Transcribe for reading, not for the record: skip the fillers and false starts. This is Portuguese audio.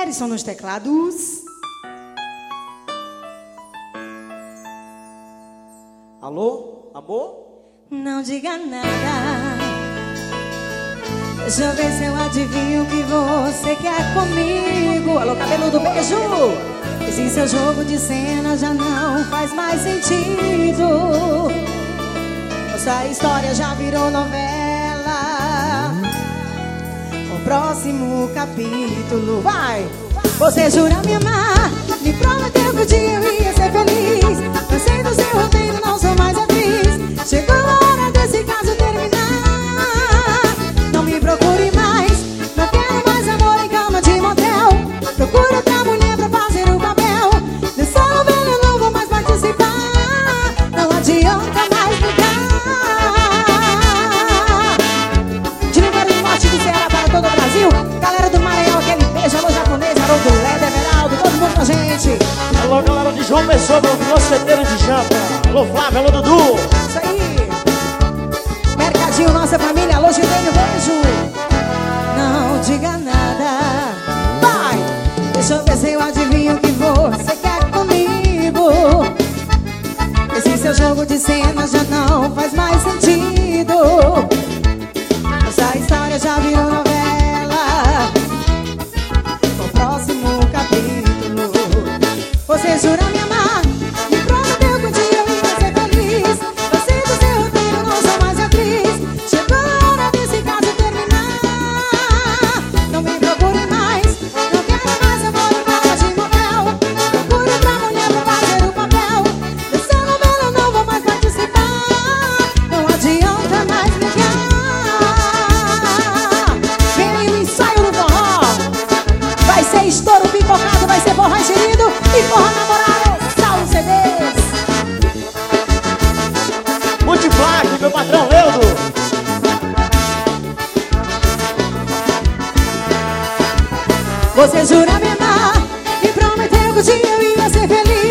Erisson nos teclados. Alô, amor? Não diga nada. Deixa eu ver se eu adivinho o que você quer comigo. Alô, cabeludo, beijo. Esse seu jogo de cena já não faz mais sentido. Nossa história já virou novela. O próximo capítulo vai. Você jura me amar, me prometeu que um dia eu ia ser feliz. Cansei do seu roteiro, não sou mais atriz. Chegou a hora desse caso terminar. Não me procure mais, não quero mais amor em cama de motel. Procura outra mulher pra fazer o papel. Nessa novela eu não vou mais participar. Não adianta mais ligar. De Número do Norte do Ceará para todo o Brasil. Galera do Maranhão, aquele beijo. Alô, japonês, Haroldo, Leda, Everaldo, todo mundo com a gente. Alô, galera de João Pessoa, nosso feteiro de janta. Alô, Flávio, alô, Dudu. Isso aí. Mercadinho, nossa família. Alô, Gidelinho, beijo. Não diga nada. Vai. Deixa eu ver se eu adivinho o que você quer comigo. Esse seu jogo de cena já não faz mais sentido. Essa história já virou novela. O próximo capítulo. Você jura me amar, me prometeu que um dia eu ia ser feliz. Cansei do seu roteiro, não sou mais atriz. Chegou a hora desse caso terminar. Não me procure mais, não quero mais amor em cama de motel. Procure outra mulher pra fazer o papel. Dessa novela eu não vou mais participar. Não adianta mais ligar. Vem aí o ensaio do forró. Vai ser estouro pipocado, vai ser forró enxerido e forró namorado. Salve CDs. Multiplaque, meu patrão Leudo. Você jura me amar, me prometeu que um dia eu ia ser feliz.